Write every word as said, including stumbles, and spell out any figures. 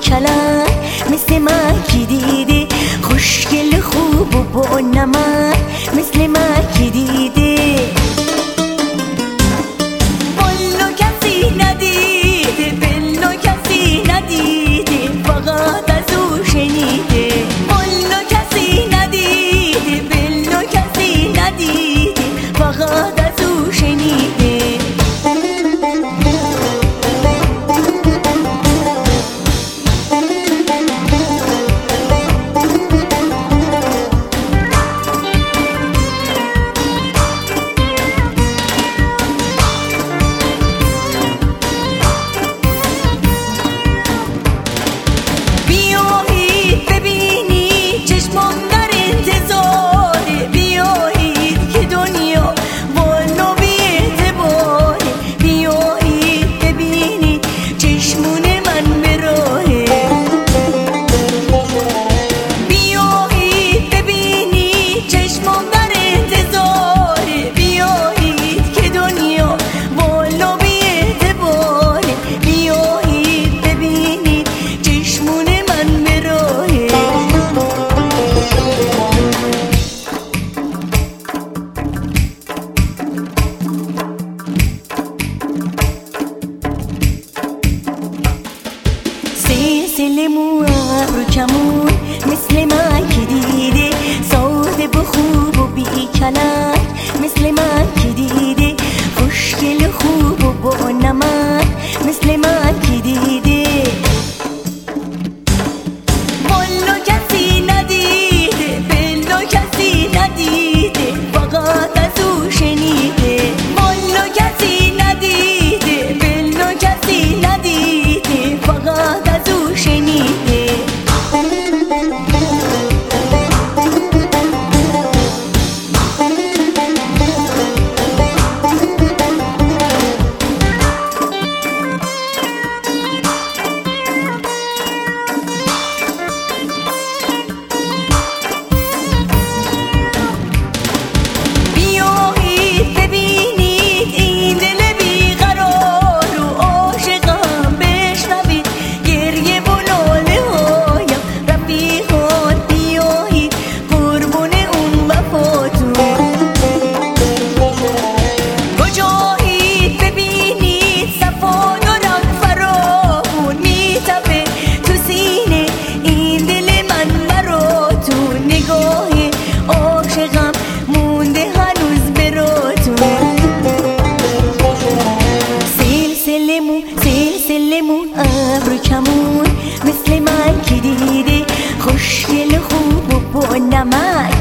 کلک مثل من کی دیده، خوشگل خوب و با نمک مثل من کی دیده. والله کسی ندیده، بلا کسی ندیده، فقط از او شنیده. والله کسی ندیده، بلا کسی ندیده، فقط از او شنیده. سلسله مو ابرو کمون مثل من کی دیده، ساده و خوب و بی کلک مثل من کی دیده، خوشگل خوب و با نمک مثل من کی دیده. والله کسی ندیده، بلا کسی ندیده، فقط از او شنیده. والله کسی ندیده، بلا کسی ندیده، فقط از او شنیده. سلسله مو ابرو کمون مثل من کی دیده، خوشگل خوب و با نمک